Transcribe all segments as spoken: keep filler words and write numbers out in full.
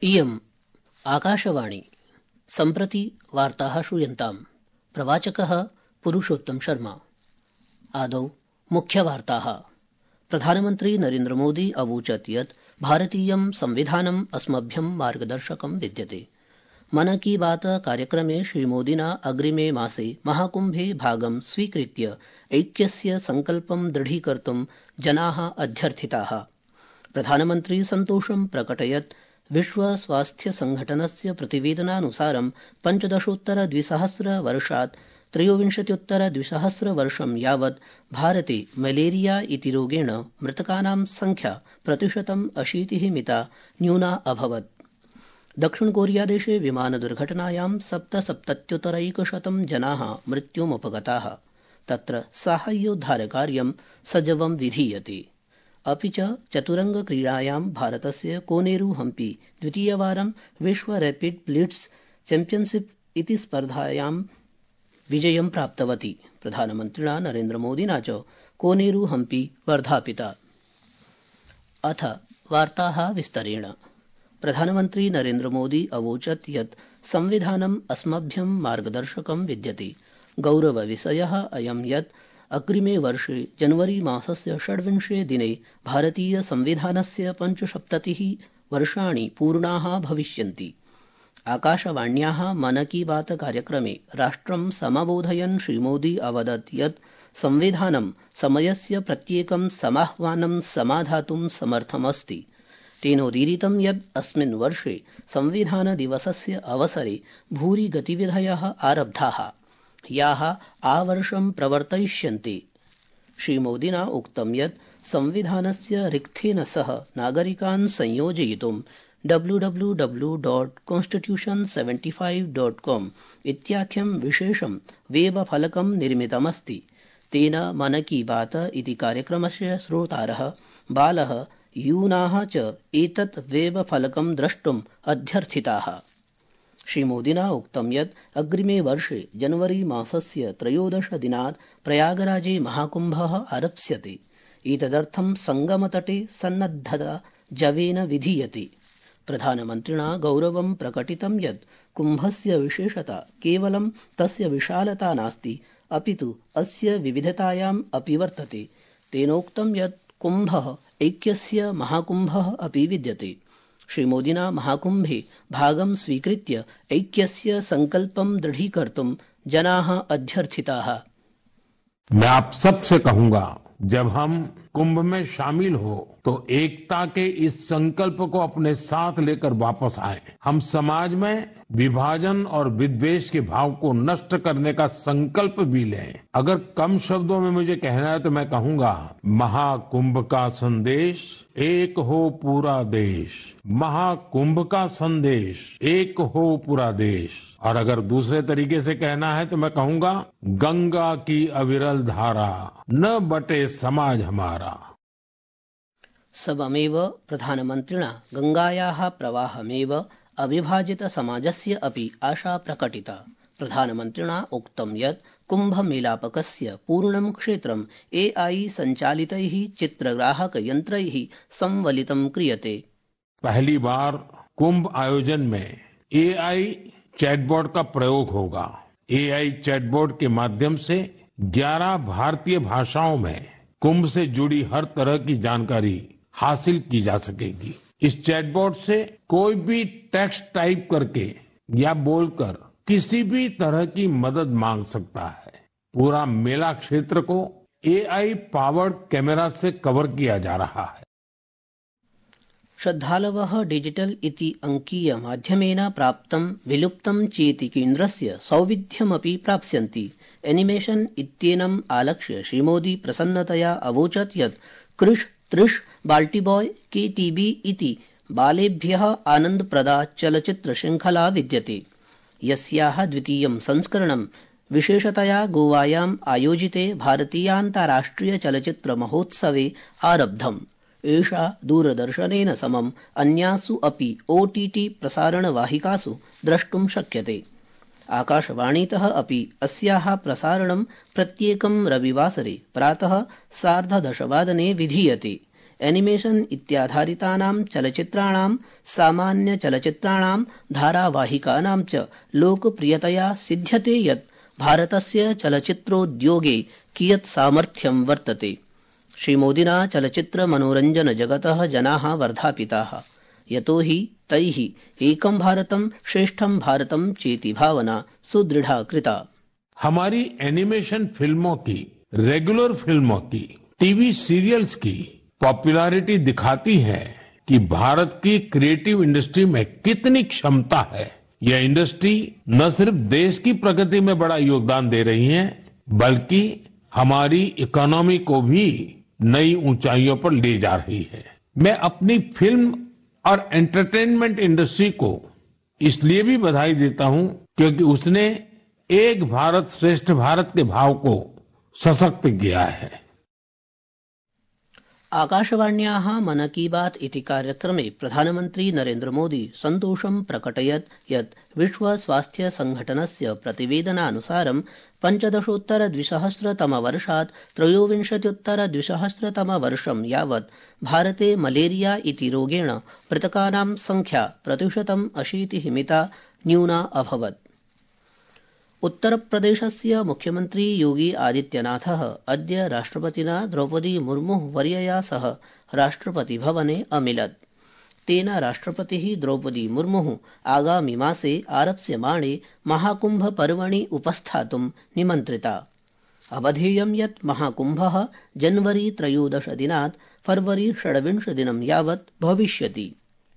इयम् आकाशवाणी। सम्प्रति वार्ताः श्रूयन्ताम्। प्रवाचकः पुरुषोत्तम शर्मा। आदौ मुख्यवार्ताः। प्रधानमन्त्री नरेन्द्र मोदी अवोचत् यत् भारतीयं संविधानम् अस्मभ्यं मार्गदर्शकं विद्यते। मन की बात कार्यक्रमे श्रीमोदिना अग्रिमे मासे महाकुम्भे भागं स्वीकृत्य ऐक्यस्य संकल्पं दृढीकर्तुं जनाः अध्यर्थिताः। प्रधानमन्त्री सन्तोषं प्रकटयत् विश्व स्वास्थ्य संघटनस्य प्रतिवेदनानुसारं पञ्चदशोत्तर द्विसहस्र वर्षात् त्रयोविंशत्युत्तर द्विसहस्र वर्षं यावत् भारते मलेरिया इति रोगेण मृतकानां संख्या प्रतिशतम् अशीतिः मिता न्यूना अभवत्। दक्षिण कोरिया देशे विमानदुर्घटनायां सप्तसप्तत्युत्तरैकशतं जनाः मृत्युमुपगताः। तत्र साहाय्योद्धारकार्यं सजवं विधीयते। अपि च चतुरंगक्रीडायां भारतस्य कोनेरू हम्पी द्वितीयवारं विश्व रैपिड ब्लिट्ज चैम्पियनशिप इति स्पर्धायां विजयं प्राप्तवती। प्रधानमन्त्रिणा नरेन्द्रमोदिना च कोनेरू हम्पी वर्धापिता। अथ वार्ताः विस्तरेण। प्रधानमन्त्री नरेन्द्रमोदी अवोचत् यत् संविधानम् अस्मभ्यं मार्गदर्शकं विद्यते। गौरवविषयः अयं यत् अग्रिमे वर्षे जनवरी मासस्य षड्विंशे दिने भारतीय संविधानस्य पञ्चसप्ततिः वर्षाणि पूर्णाः भविष्यन्ति। आकाशवाण्याः मन की बात कार्यक्रमे राष्ट्रं समबोधयन् श्रीमोदी अवदत् यत् संविधानं समयस्य प्रत्येकं समाह्वानं समाधातुं समर्थमस्ति। तेनोदीरितं यत् अस्मिन् वर्षे संविधानदिवसस्य अवसरे भूरि गतिविधयः आरब्धाः, याः आवर्षं प्रवर्तयिष्यन्ते। श्रीमोदिना उक्तं यत् संविधानस्य रिक्थेन सह नागरिकान् संयोजयितुं W W W dot constitution seventy five dot com इत्याख्यं विशेषं वेबफलकं निर्मितमस्ति। तेन मन की बात इति कार्यक्रमस्य श्रोतारः, बालः, यूनाः च एतत् वेबफलकं द्रष्टुम् अध्यर्थिताः। श्रीमोदिना उक्तं यत् अग्रिमे वर्षे जनवरी मासस्य त्रयोदश दिनात् प्रयागराजे महाकुम्भः आरप्स्यते। एतदर्थं संगमतटे सन्नद्धता जवेन विधीयते। प्रधानमन्त्रिणा गौरवं प्रकटितं यत् कुम्भस्य विशेषता केवलं तस्य विशालता नास्ति, अपितु अस्य विविधतायाम् अपि वर्तते। तेनोक्तं यत् कुम्भः ऐक्यस्य महाकुम्भः अपि विद्यते। श्रीमोदिना महाकुम्भे भागं स्वीकृत्य ऐक्यस्य संकल्पं दृढीकर्तुं जनाः अध्यर्थिताः। मैं आप सबसे कहूंगा, जब हम कुंभ में शामिल हो तो एकता के इस संकल्प को अपने साथ लेकर वापस आए। हम समाज में विभाजन और विद्वेष के भाव को नष्ट करने का संकल्प भी लें। अगर कम शब्दों में मुझे कहना है तो मैं कहूंगा, महाकुंभ का संदेश एक हो पूरा देश। महाकुंभ का संदेश एक हो पूरा देश। और अगर दूसरे तरीके से कहना है तो मैं कहूंगा, गंगा की अविरल धारा न बटे समाज हमारा। सबमेव प्रधानमन्त्रिणा गंगायाः प्रवाहमेव अविभाजित समाजस्य अपि आशा प्रकटिता। प्रधानमन्त्रिणा उक्तं यत् कुम्भमेलापकस्य पूर्णं क्षेत्रम् एआई संचालितैः चित्रग्राहक यन्त्रैः संवलितं क्रियते। पहली बार कुंभ आयोजन में एआई चैटबॉट का प्रयोग होगा। एआई चैटबॉट के माध्यम से ग्यारह भारतीय भाषाओं में कुंभ से जुड़ी हर तरह की जानकारी हासिल की जा सकेगी। इस चैटबॉट से कोई भी टेक्स्ट टाइप करके या बोलकर किसी भी तरह की मदद मांग सकता है। पूरा मेला क्षेत्र को एआई पावर्ड कैमरा से कवर किया जा रहा है। श्रद्धालवः डिजिटल इति अंकीय माध्यमेन प्राप्तं विलुप्तं चेति केन्द्रस्य सौविध्यमपि प्राप्स्यन्ति। एनिमेशन इत्येनम् आलक्ष्य श्रीमोदी प्रसन्नतया अवोचत् यत् कृष त्रिश बाल्टीबॉय के टीवी इति बालेभ्यः आनन्दप्रदा चलच्चित्रशृङ्खला विद्यते, यस्याः द्वितीयं संस्करणं विशेषतया गोवायाम् आयोजिते भारतीयान्ताराष्ट्रिय चलच्चित्र महोत्सवे आरब्धम्। एषा दूरदर्शनेन समम् अन्यासु अपि ओटीटी प्रसारणवाहिकासु द्रष्टुं शक्यते। आकाशवाणीतः अपि अस्याः प्रसारणं प्रत्येकं रविवासरे प्रातः सार्धदशवादने विधीयते। एनिमेशन इत्याधारितानां चलच्चित्राणां सामान्य चलच्चित्राणां धारावाहिकानां च लोकप्रियतया सिध्यते यत् भारतस्य चलच्चित्रोद्योगे कियत् सामर्थ्यं वर्तते। श्रीमोदिना चलच्चित्र मनोरंजन जगतः जनाः वर्धापिताः, यतो हि तैः एकं भारतं श्रेष्ठं भारतं चेति भावना सुदृढ़ा कृता। हमारी एनिमेशन फिल्मों की, रेगुलर फिल्मों की, टीवी सीरियल्स की पॉपुलैरिटी दिखाती है कि भारत की क्रिएटिव इंडस्ट्री में कितनी क्षमता है। यह इंडस्ट्री न सिर्फ देश की प्रगति में बड़ा योगदान दे रही है, बल्कि हमारी इकोनॉमी को भी नई ऊंचाइयों पर ले जा रही है। मैं अपनी फिल्म और एंटरटेनमेंट इंडस्ट्री को इसलिए भी बधाई देता हूं क्योंकि उसने एक भारत श्रेष्ठ भारत के भाव को सशक्त किया है। आकाशवाण्याः मन की बात इति कार्यक्रमे प्रधानमन्त्री नरेन्द्र मोदी सन्तोषं प्रकटयत् यत् विश्व स्वास्थ्य संघटनस्य प्रतिवेदनानुसारं पञ्चदशोत्तर द्विसहस्रतमवर्षात् त्रयोविंशत्युत्तर द्विसहस्रतमवर्षं यावत् भारते मलेरिया इति रोगेण मृतकानां संख्या प्रतिशतम् अशीतिः मिता न्यूना अभवत्। उत्तरप्रदेशस्य मुख्यमन्त्री योगी आदित्यनाथः अद्य राष्ट्रपतिना द्रौपदी मुर्मुः वर्यया सह राष्ट्रपतिभवने अमिलत्। तेन राष्ट्रपतिः द्रौपदी मुर्मुः आगामि मासे आरप्स्यमाणे महाकुम्भ पर्वणि उपस्थातुं निमन्त्रिता। अवधेयं यत् महाकुम्भः जनवरी त्रयोदश दिनात् फरवरी षड्विंश दिनं यावत् भविष्यति।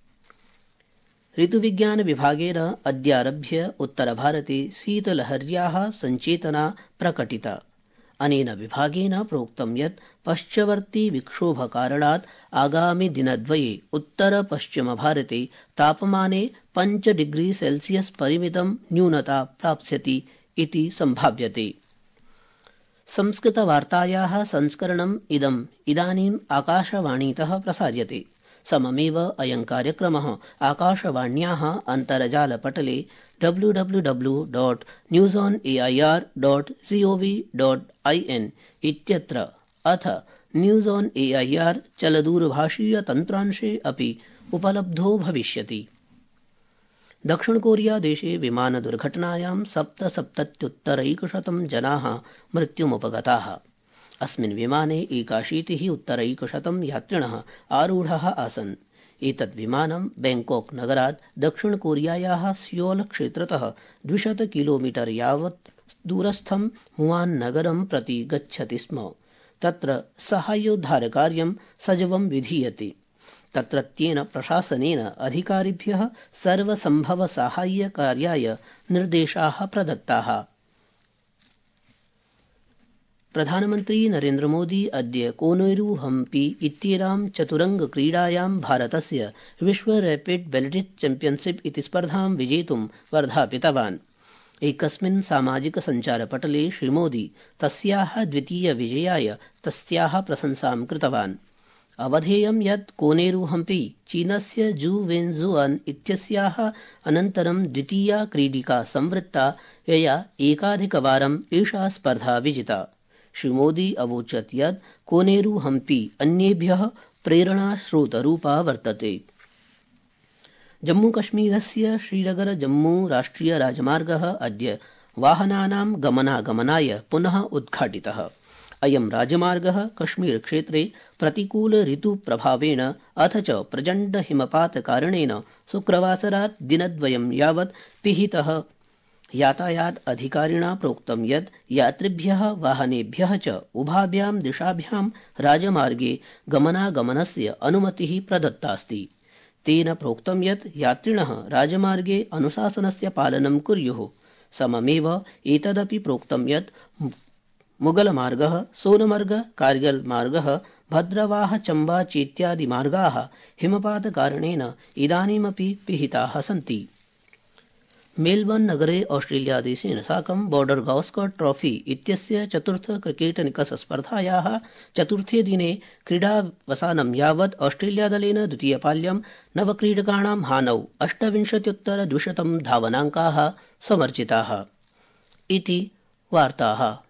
ऋतुविज्ञान विभागेन अद्यारभ्य उत्तरभारते शीतलहर्याः सञ्चेतना प्रकटिता। अनेन विभागेन प्रोक्तं यत् पश्चवर्ती विक्षोभकारणात् आगामि दिनद्वये उत्तर पश्चिम भारते तापमाने पञ्च डिग्री सेल्सियस् परिमितं न्यूनता प्राप्स्यति इति सम्भाव्यते। संस्कृतवार्तायाः संस्करणम् इदम् इदानीम् आकाशवाणीतः प्रसार्यते। सममेव अयं कार्यक्रमः आकाशवाण्याः अन्तर्जालपटले W W W dot news on A I R dot G O V dot I N इत्यत्र अथ news on A I R चलदूरभाषीयतन्त्रांशे अपि उपलब्धो भविष्यति। दक्षिणकोरिया देशे विमानदुर्घटनायां सप्तसप्तत्युत्तरैकशतं जनाः मृत्युमुपगताः। अस्मिन् विमाने एकाशीतिः उत्तरैकशतं यात्रिणः आरूढाः आसन्। एतत् विमानं बैंकॉक नगरात् दक्षिणकोरियायाः सियोल क्षेत्रतः द्विशत किलोमीटर यावत् दूरस्थं मुआन् नगरं प्रति गच्छति स्म। तत्र साहाय्योद्धारकार्यं सजवं विधीयते। तत्रत्येन प्रशासनेन अधिकारिभ्यः सर्वसम्भवसाहाय्यकार्याय निर्देशाः प्रदत्ताः। प्रधानमन्त्री नरेन्द्र मोदी अद्य कोनेरू हम्पी इत्येनां चतुरङ्गक्रीडायां भारतस्य विश्व रैपिड वेल्डित् चैम्पियनशिप इति स्पर्धां विजेतुं वर्धापितवान्। एकस्मिन् सामाजिक सञ्चारपटले श्रीमोदी तस्याः द्वितीय विजयाय तस्याः प्रशंसां कृतवान्। अवधेयं यत् कोनेरू हम्पी चीनस्य जू वेन्जुआन् इत्यस्याः अनन्तरं द्वितीया क्रीडिका संवृत्ता यया एकाधिकवारम् एषा स्पर्धा विजिता। श्रीमोदी अवोचत् यत् कोनेरू हम्पी अन्येभ्यः प्रेरणास्रोतरूपा वर्तते। जम्मूकश्मीरस्य श्रीनगर जम्मू राष्ट्रिय राजमार्गः अद्य वाहनानां गमनागमनाय पुनः उद्घाटितः। अयं राजमार्गः कश्मीरक्षेत्रे प्रतिकूल ऋतुप्रभावेण अथ च प्रचण्ड हिमपातकारणेन शुक्रवासरात् दिनद्वयं यावत् पिहितः। यातायात अधिकारिणा प्रोक्तं यत् यात्रिभ्यः वाहनेभ्यः च उभाभ्यां दिशाभ्यां राजमार्गे गमनागमनस्य अनुमतिः प्रदत्तास्ति। तेन प्रोक्तं यत् यात्रिणः राजमार्गे अनुशासनस्य पालनं कुर्युः। सममेव एतदपि प्रोक्तं यत् मुगलमार्गः, सोनमर्ग, कार्गिल मार्गः, भद्रवाह, चम्बा चेत्यादि मार्गाः हिमपातकारणेन इदानीमपि पिहिताः सन्ति। मेलबर्न नगरे ऑस्ट्रेलिया देशेन साकं बॉर्डर गावस्कर ट्रॉफी इत्यस्य चतुर्थ क्रिकेट निकष स्पर्धायाः चतुर्थे दिने क्रीडावसानं यावत् ऑस्ट्रेलिया दलेन द्वितीयपाल्यं नवक्रीडकाणां हानौ अष्टविंशत्युत्तर द्विशतं धावनाङ्काः समर्जिताः। इति वार्ताः।